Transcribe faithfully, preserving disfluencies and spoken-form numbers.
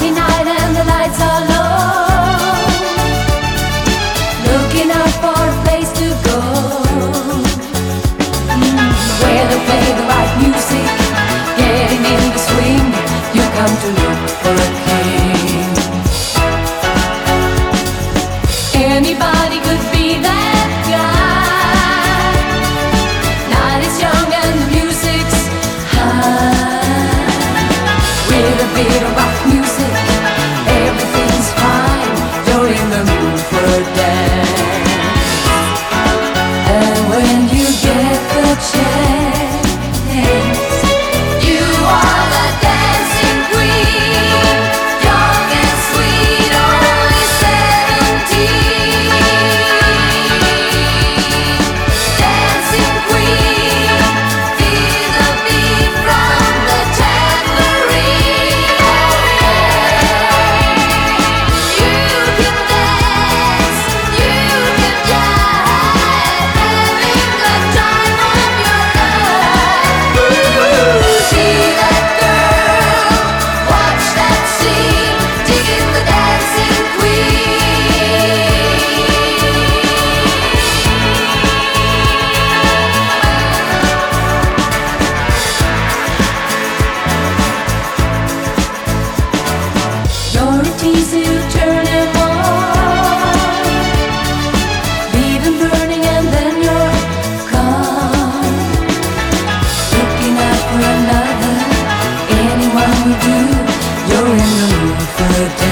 Friday night and the lights are low, looking out for a place to go, mm, where they play the right music, getting in the swing. You come to look for a king. Anybody could be that guy. Night is young and the music's high. With a bit of rock music, everything's fine. You're in the mood for a dance. And when you get the chance, you are the dancing queen. Young and sweet, only seventeen. Dancing queen, feel the beat from the tambourine. You can dance, you can jive, having the time of your life. See that girl, watch that scene, digging the dancing queen. You're a teaser, you turn him on, leave him burning and then you're gone. Looking out for another, anyone will do. You're in the mood for a